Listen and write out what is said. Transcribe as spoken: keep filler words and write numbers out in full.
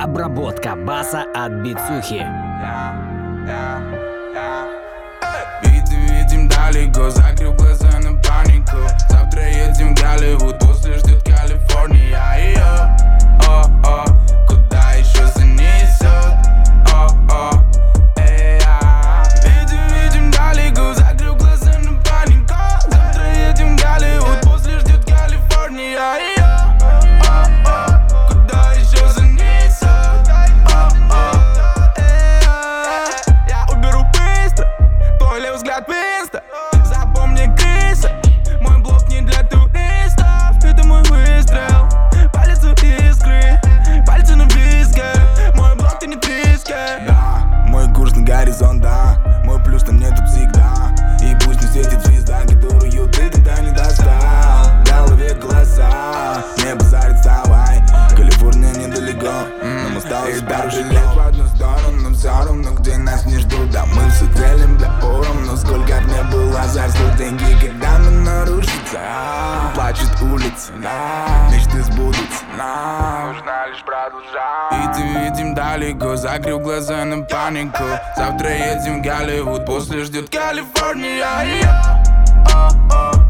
Обработка баса от Бицухи. Видим, видим далеко, закрыл глаза на панику. Завтра едем в Голливуд, после ждет Калифорния. О, о, о, куда еще занесет? О, о, эй, а. Видим, видим далеко, закрыл глаза на панику. Завтра едем в Голливуд, после ждет Калифорния. О, о, куда еще занесет? О, о, эй, а. Я уберу быстро твой левый взгляд в инста. Запомни, крыса, мой блог не для туристов. Это мой выстрел, палец у искры, пальцы на близко. Мой блог ты не триски. Да, мой курс на горизонт, да. Мой плюс там нету всегда. И пусть не светит звезда, которую ты тогда не достал. В голове голоса, не базарит, вставай. Калифорния недалеко, нам осталось пару шагов в одну сторону, но все равно где нас не ждут. Да мы все делим для уром, но сколько б не было азарт, деньги, когда мы нарушится. Плачет улица, мечты сбудутся, нужно лишь продолжать. Видим, видим далеко, закрыл глаза на панику. Завтра едем в Голливуд, после ждет Калифорния. О, о,